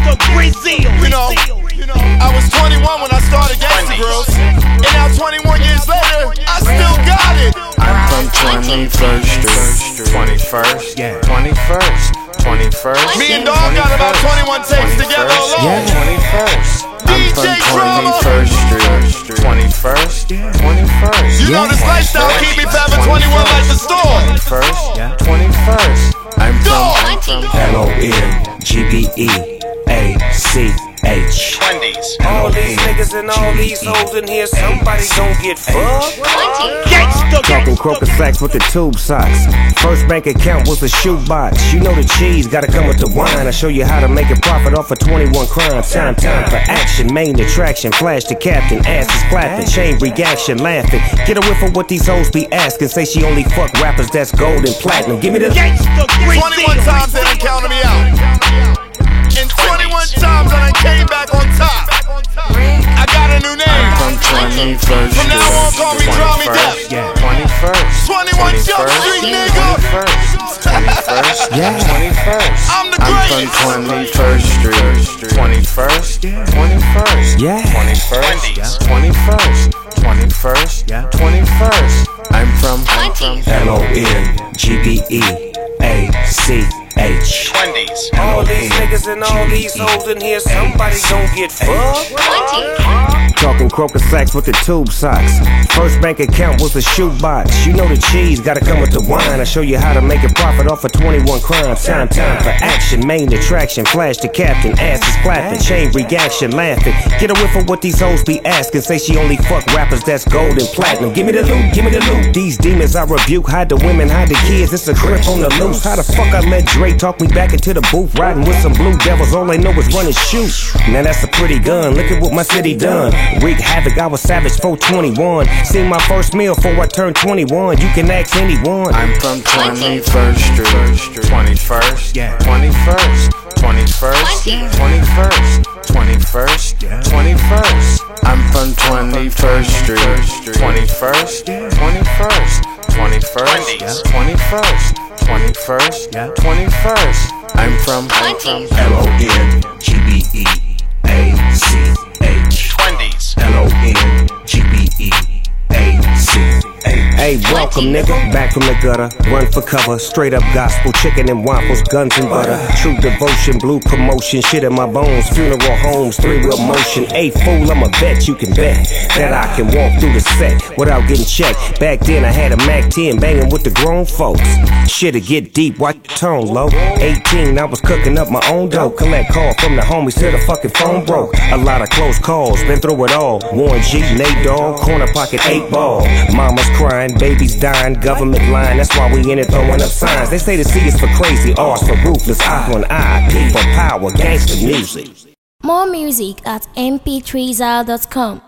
Gangsta Brazil. You know, I was 21 when I started Gangsta Grills, and now 21 years later, I still got it. I'm from 21st Street, 21st, 21st, 21st. Me and Dog got about 21 tapes together alone. Yeah, 21st. DJ Drama. 21st Street, 21st, 21st. You know this lifestyle keep me forever 21 like the store. 21st, 21st. I'm from LONGBEACH. All these niggas and all these hoes in here, somebody gon' get fucked. Gangsta. Talking croaker sacks with the tube socks. First bank account was a shoebox. You know the cheese gotta come with the wine. I show you how to make a profit off of 21 crimes. Time for action, main attraction. Flash the captain, ass is clapping, chain reaction, laughing. Get a whiff of what these hoes be asking. Say she only fuck rappers that's gold and platinum. Give me the Gangsta 21 times they done counted me out. And 21 times I done came back on top. I got a new name. from 21st. From now on, call me Draw Me Death. 21st. 21 Jump Street, nigga. 21st. 21st. I'm the I'm greatest. from 21st Street. 21st. 21st. 21st. 21st. 21st. 21st. I'm from LONGBEACH. All these niggas and all these hoes in here, somebody gon' get fucked. Talking croaker sacks with the tube socks. First bank account was a shoebox. You know the cheese gotta come with the wine. I show you how to make a profit off of 21 crimes. Time for action, main attraction. Flash the captain, ass is clapping, chain reaction, laughing. Get a whiff of what these hoes be asking. Say she only fuck rappers that's gold and platinum. Give me the loot, give me the loot. These demons I rebuke, hide the women, hide the kids. It's a grip on the loose. How the fuck I let Dre talk me back into the booth? Riding with some blue devils, all they know is run and shoot. Now that's a pretty gun, look at what my city done. Wreak havoc, I was savage 421. Seen my first meal before I turned 21. You can ask anyone. I'm from 21st Street. 21st. 21st. 21st. 21st. 21st. 21st. I'm from 21st Street. 21st. 21st. 21st. 21st. 21st. 21st. I'm from LONGBEACH. LONGBEACH. Hey, welcome, nigga. Back from the gutter. Run for cover. Straight up gospel. Chicken and waffles. Guns and butter. True devotion. Blue promotion. Shit in my bones. Funeral homes. Three-wheel motion. Hey, fool, I'm a vet. You can bet that I can walk through the set without getting checked. Back then, I had a Mac 10 banging with the grown folks. Shit'll get deep. Watch your tone low. 18, I was cooking up my own dough. Collect call from the homies till the fucking phone broke. A lot of close calls. Been through it all. Warren G, Nate Dogg. Corner pocket 8 ball. Mama's crying, babies dying, government lying. That's why we in it throwing up signs. They say the C is for crazy, R's for ruthless, I for an I, P for power, gangster music. More music at mp3zal.com.